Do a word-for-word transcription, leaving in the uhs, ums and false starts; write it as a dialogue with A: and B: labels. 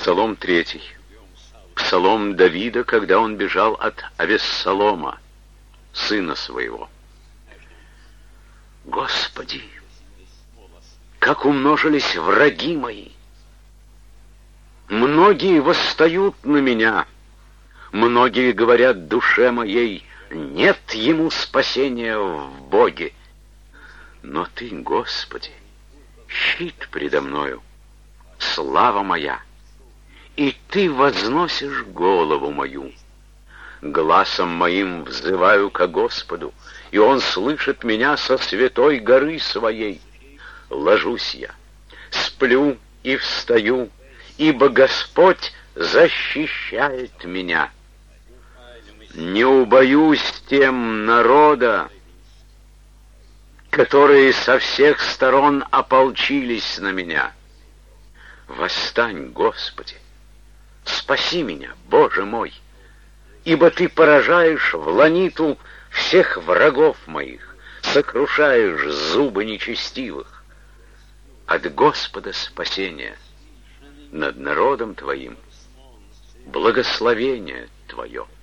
A: Псалом третий. Псалом Давида, когда он бежал от Авессалома, сына своего. Господи, как умножились враги мои! Многие восстают на меня, многие говорят душе моей: нет ему спасения в Боге. Но Ты, Господи, щит предо мною, слава моя, и Ты возносишь голову мою. Гласом моим взываю ко Господу, и Он слышит меня со святой горы своей. Ложусь я, сплю и встаю, ибо Господь защищает меня. Не убоюсь тем народа, которые со всех сторон ополчились на меня. Восстань, Господи, спаси меня, Боже мой, ибо Ты поражаешь в ланиту всех врагов моих, сокрушаешь зубы нечестивых. От Господа спасение, над народом Твоим благословение Твое.